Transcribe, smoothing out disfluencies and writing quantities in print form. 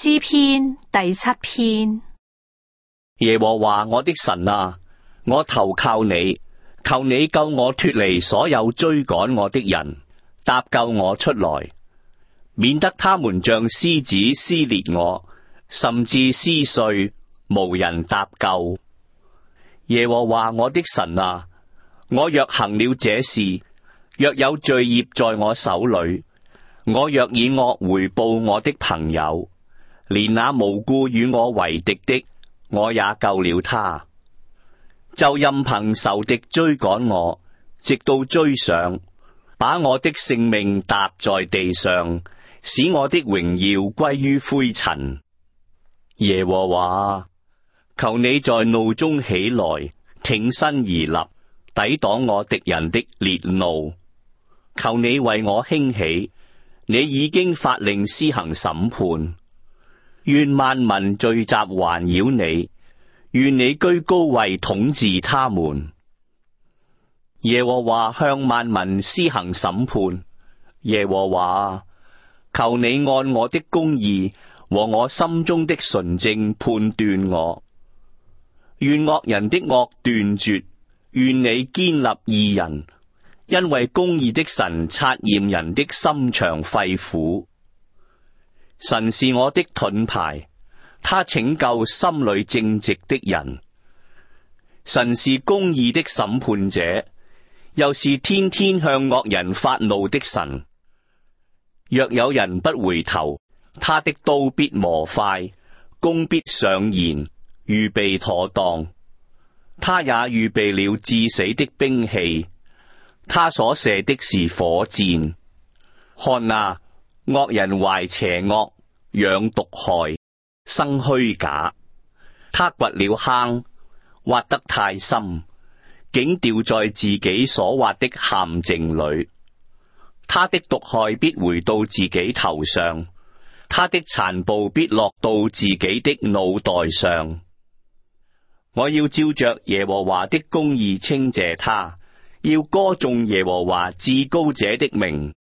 詩篇第7篇。 耶和華我的神啊，我投靠你，求你救我脫離所有追趕我的人，搭救我出來，免得他們像獅子撕裂我，甚至撕碎，無人搭救。耶和華我的神啊，我若行了這事，若有罪孽在我手裏，我若以惡回報我的朋友，連那無故與我為敵的，我也救了他。就任憑仇敵追趕我，直到追上，把我的性命踏在地上，使我的榮耀歸於灰塵。耶和華，求你在怒中起來，挺身而立，抵擋我敵人的烈怒。求你為我興起，你已經發令施行審判。願萬民聚集環繞你，願你居高位統治他們。耶和華向萬民施行審判。耶和華，求你按我的公義和我心中的純正判斷我。願惡人的惡斷絕，願你堅立義人，因為公義的神察驗人的心腸肺腑。神是我的盾牌，他拯救心裏正直的人。神是公義的審判者，又是天天向惡人發怒的神。若有人不回頭，他的刀必磨快，弓必上弦，預備妥當。他也預備了致死的兵器，他所射的是火箭。看啊，惡人懷邪惡，養毒害，生虛假。他掘了坑，挖得太深，竟掉在自己所挖的陷阱裏。他的毒害必回到自己頭上，他的殘暴必落到自己的腦袋上。我要照着耶和華的公義稱謝他，要歌頌耶和華至高者的名。